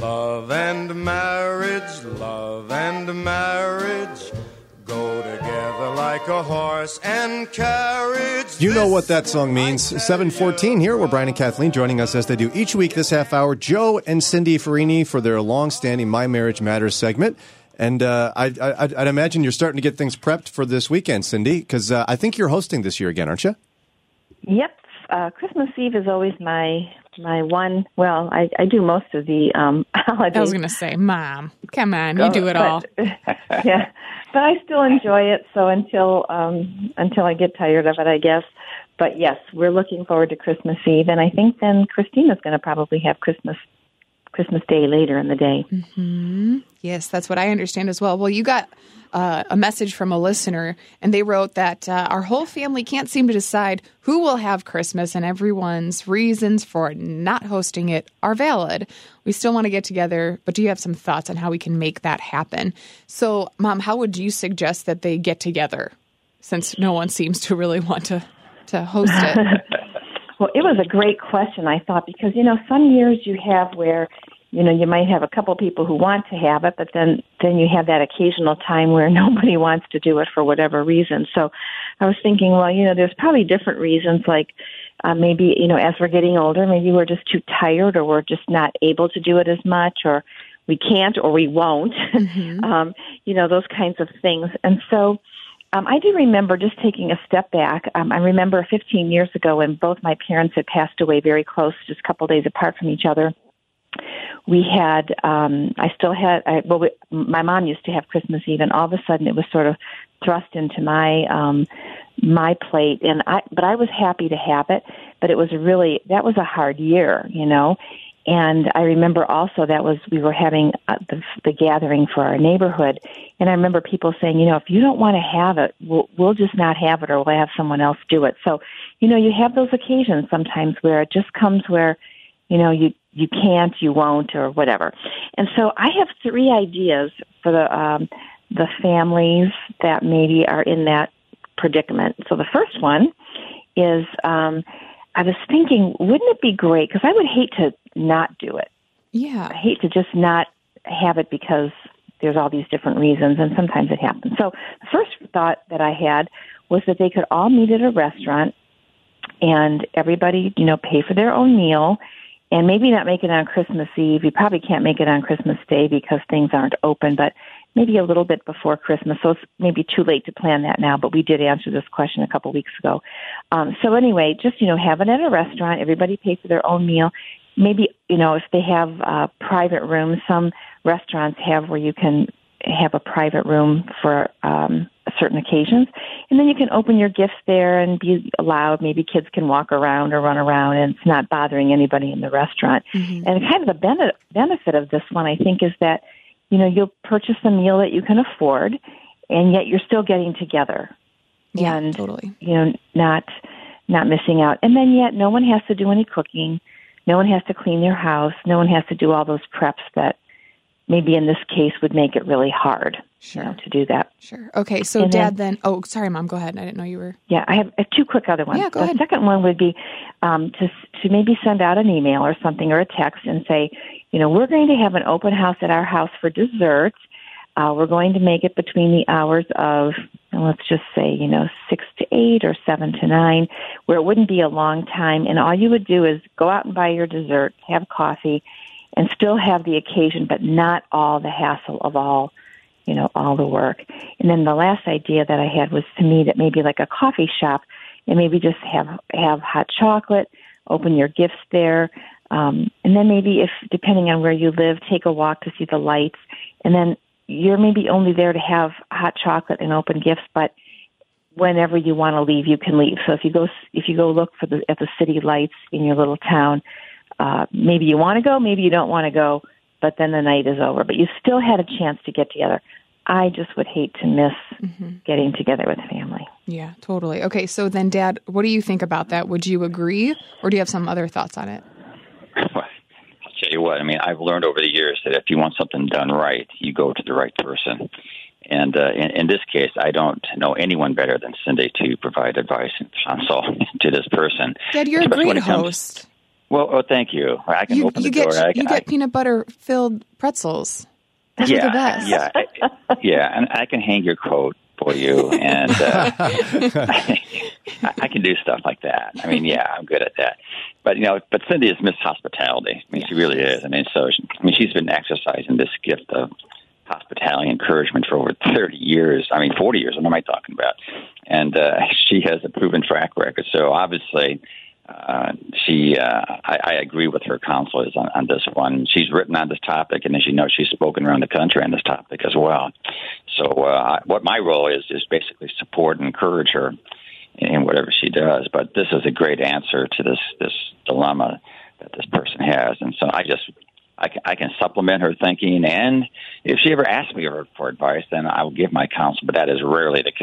Love and marriage go together like a horse and carriage. You know what that song means. 7:14 here, where Brian and Kathleen joining us as they do each week this half hour. Joe and Cindy Farini for their long-standing My Marriage Matters segment. And I'd imagine you're starting to get things prepped for this weekend, Cindy, because I think you're hosting this year again, aren't you? Yep. Christmas Eve is always my one. Well, I do most of the holidays. I was going to say, Mom, come on, you do it all. Yeah, but I still enjoy it. So until I get tired of it, I guess. But yes, we're looking forward to Christmas Eve, and I think then Christina's going to probably have Christmas Day later in the day. Mm-hmm. Yes, that's what I understand as well. Well, you got a message from a listener, and they wrote that our whole family can't seem to decide who will have Christmas, and everyone's reasons for not hosting it are valid. We still want to get together, but do you have some thoughts on how we can make that happen? So, Mom, how would you suggest that they get together, since no one seems to really want to host it? Well, it was a great question, I thought, because, some years you have where, you might have a couple people who want to have it, but then you have that occasional time where nobody wants to do it for whatever reason. So I was thinking, well, there's probably different reasons, like maybe, as we're getting older, maybe we're just too tired, or we're just not able to do it as much, or we can't, or we won't, Mm-hmm. Those kinds of things. And so I do remember just taking a step back. I remember 15 years ago when both my parents had passed away very close, just a couple days apart from each other. We had, my mom used to have Christmas Eve, and all of a sudden it was sort of thrust into my plate, but I was happy to have it, but that was a hard year, and I remember also we were having the gathering for our neighborhood, and I remember people saying, if you don't want to have it, we'll just not have it, or we'll have someone else do it. So, you have those occasions sometimes where it just comes where, you can't, you won't, or whatever. And so I have 3 ideas for the families that maybe are in that predicament. So the first one is, I was thinking, wouldn't it be great, because I would hate to not do it. Yeah. I hate to just not have it because there's all these different reasons, and sometimes it happens. So the first thought that I had was that they could all meet at a restaurant, and everybody, pay for their own meal, and maybe not make it on Christmas Eve. You probably can't make it on Christmas Day because things aren't open, but maybe a little bit before Christmas. So it's maybe too late to plan that now, but we did answer this question a couple weeks ago. So anyway, just, have it at a restaurant. Everybody pay for their own meal. Maybe, if they have private rooms, some restaurants have where you can have a private room for certain occasions. And then you can open your gifts there and be allowed. Maybe kids can walk around or run around, and it's not bothering anybody in the restaurant. Mm-hmm. And kind of the benefit of this one, I think, is that, you'll purchase a meal that you can afford, and yet you're still getting together. Yeah, and, totally. Not missing out. And then yet no one has to do any cooking. No one has to clean their house. No one has to do all those preps that maybe in this case would make it really hard to do that. Sure. Okay, so and Dad then, oh, sorry, Mom, go ahead. I didn't know you were. Yeah, I have 2 quick other ones. Yeah, go ahead. The second one would be to maybe send out an email or something, or a text, and say, we're going to have an open house at our house for desserts. We're going to make it between the hours of, let's just say, 6 to 8 or 7 to 9, where it wouldn't be a long time. And all you would do is go out and buy your dessert, have coffee, and still have the occasion, but not all the hassle of all the work. And then the last idea that I had was, to me, that maybe like a coffee shop, and maybe just have hot chocolate, open your gifts there, and then maybe, if depending on where you live, take a walk to see the lights, and then you're maybe only there to have hot chocolate and open gifts, but whenever you want to leave, you can leave. So if you go look at the city lights in your little town, maybe you want to go, maybe you don't want to go, but then the night is over. But you still had a chance to get together. I just would hate to miss getting together with family. Yeah, totally. Okay, so then, Dad, what do you think about that? Would you agree, or do you have some other thoughts on it? Well, I'll tell you what, I've learned over the years that if you want something done right, you go to the right person. And in this case, I don't know anyone better than Cindy to provide advice and counsel to this person. Dad, you're a great host. Well, thank you. I can open the door. You get peanut butter filled pretzels. Those are the best. Yeah, and I can hang your coat for you, and I can do stuff like that. I mean, yeah, I'm good at that. But but Cindy is Miss Hospitality. I mean, she really is. I mean, she's been exercising this gift of hospitality encouragement for over 30 years. I mean, 40 years. What am I talking about? And she has a proven track record. So obviously, I agree with her counselors on this one. She's written on this topic, and as you know, she's spoken around the country on this topic as well. So what my role is basically support and encourage her in whatever she does. But this is a great answer to this dilemma that this person has. And so I can supplement her thinking, and if she ever asks me for advice, then I will give my counsel, but that is rarely the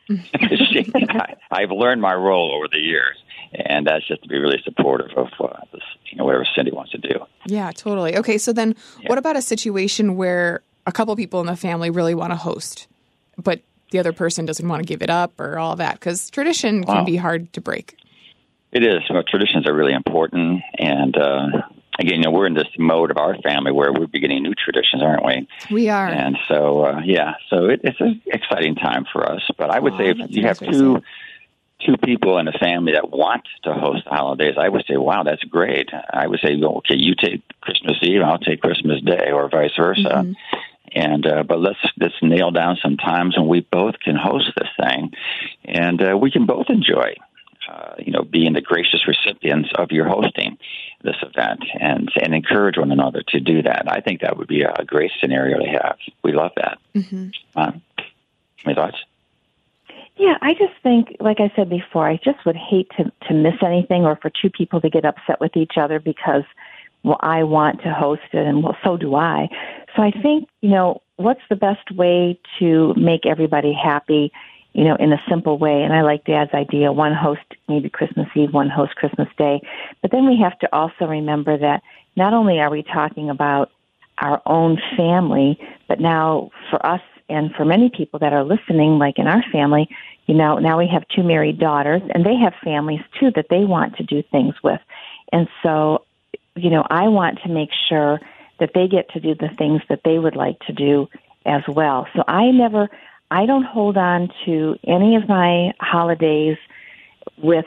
case. I've learned my role over the years, and that's just to be really supportive of this, whatever Cindy wants to do. Yeah, totally. Okay, so then what about a situation where a couple people in the family really want to host, but the other person doesn't want to give it up or all that? Because tradition can be hard to break. It is. Well, traditions are really important, and again, we're in this mode of our family where we're beginning new traditions, aren't we? We are. And so, so it's an exciting time for us. But I would say if you have two people in a family that want to host the holidays, I would say, wow, that's great. I would say, okay, you take Christmas Eve, I'll take Christmas Day, or vice versa. Mm-hmm. And but let's nail down some times when we both can host this thing, and we can both enjoy being the gracious recipients of your hosting this event, and encourage one another to do that. I think that would be a great scenario to have. We love that. Mm-hmm. Any thoughts? Yeah, I just think, like I said before, I just would hate to miss anything, or for two people to get upset with each other because, well, I want to host it, and well, so do I. So I think, what's the best way to make everybody happy, in a simple way? And I like Dad's idea, one host maybe Christmas Eve, one host Christmas Day. But then we have to also remember that not only are we talking about our own family, but now for us and for many people that are listening, like in our family, now we have two married daughters, and they have families too that they want to do things with. And so, I want to make sure that they get to do the things that they would like to do as well. So I don't hold on to any of my holidays with,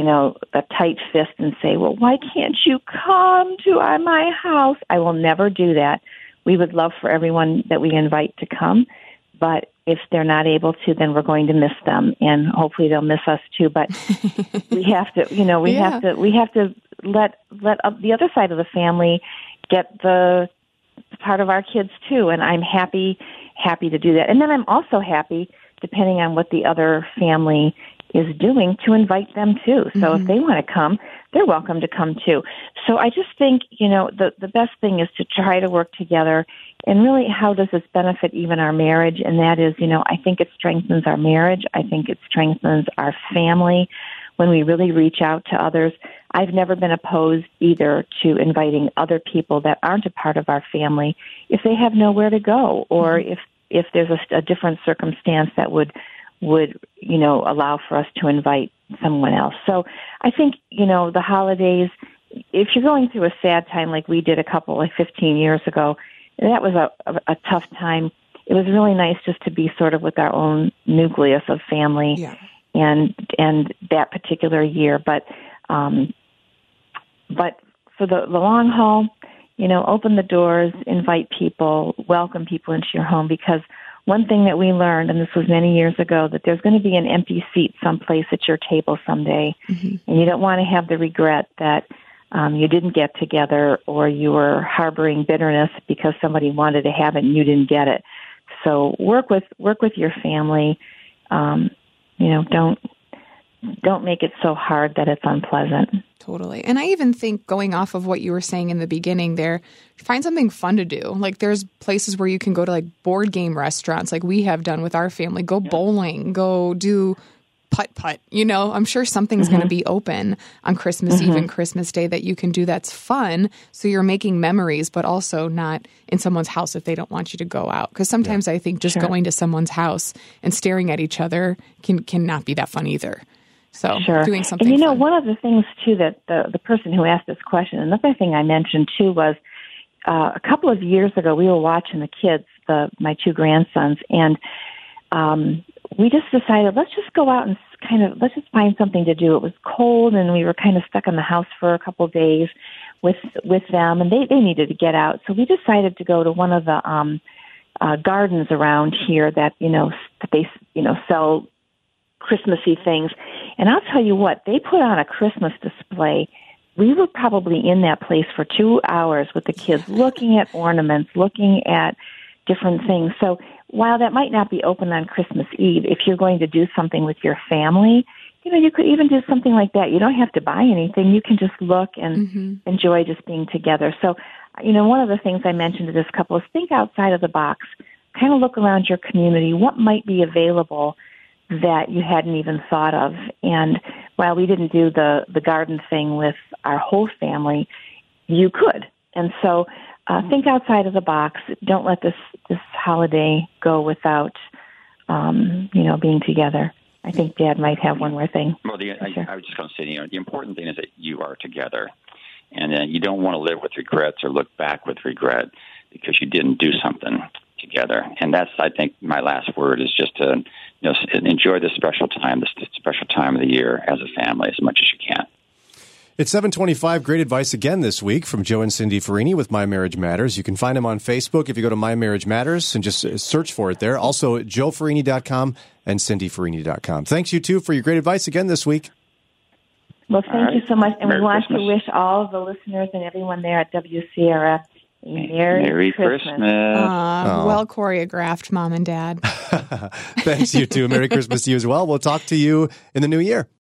a tight fist and say, well, why can't you come to my house? I will never do that. We would love for everyone that we invite to come, but if they're not able to, then we're going to miss them, and hopefully they'll miss us too. But we have to, we have to let the other side of the family get the part of our kids too. And I'm happy to do that. And then I'm also happy, depending on what the other family is doing, to invite them too. So if they want to come, they're welcome to come too. So I just think, the best thing is to try to work together. And really, how does this benefit even our marriage? And that is, I think it strengthens our marriage. I think it strengthens our family when we really reach out to others. I've never been opposed either to inviting other people that aren't a part of our family if they have nowhere to go, or if there's a different circumstance that would allow for us to invite someone else. So I think, the holidays, if you're going through a sad time like we did 15 years ago, that was a tough time. It was really nice just to be sort of with our own nucleus of family and that particular year. But for the long haul, open the doors, invite people, welcome people into your home, because one thing that we learned, and this was many years ago, that there's going to be an empty seat someplace at your table someday, and you don't want to have the regret that you didn't get together, or you were harboring bitterness because somebody wanted to have it and you didn't get it. So work with your family. Don't make it so hard that it's unpleasant. Totally. And I even think, going off of what you were saying in the beginning there, find something fun to do. Like, there's places where you can go to, like, board game restaurants, like we have done with our family. Go bowling, go do putt-putt. I'm sure something's going to be open on Christmas Eve and Christmas Day that you can do that's fun. So you're making memories, but also not in someone's house if they don't want you to go out. Because sometimes I think just going to someone's house and staring at each other can not be that fun either. So sure. doing something And fun. one of the things, too, that the person who asked this question, another thing I mentioned, too, was a couple of years ago, we were watching the kids, my two grandsons, and we just decided, let's just go out and let's just find something to do. It was cold, and we were kind of stuck in the house for a couple of days with them, and they needed to get out. So we decided to go to one of the gardens around here that they sell Christmassy things. And I'll tell you what, they put on a Christmas display. We were probably in that place for 2 hours with the kids, looking at ornaments, looking at different things. So while that might not be open on Christmas Eve, if you're going to do something with your family, you could even do something like that. You don't have to buy anything. You can just look and enjoy just being together. So, one of the things I mentioned to this couple is think outside of the box. Kind of look around your community. What might be available that you hadn't even thought of? And while we didn't do the garden thing with our whole family, you could. And so think outside of the box. Don't let this holiday go without, being together. I think Dad might have one more thing. Well, I was just going to say, the important thing is that you are together, and you don't want to live with regrets or look back with regret because you didn't do something together. And that's, I think, my last word is just to enjoy this special time of the year as a family as much as you can. It's 7:25. Great advice again this week from Joe and Cindy Farini with My Marriage Matters. You can find them on Facebook if you go to My Marriage Matters and just search for it there. Also, joefarini.com and cindyfarini.com. Thanks, you two, for your great advice again this week. Well, thank you so much. And Merry we want Christmas. to wish all of the listeners and everyone there at WCRF a Merry Christmas. Well choreographed, Mom and Dad. Thanks, you two. Merry Christmas to you as well. We'll talk to you in the new year.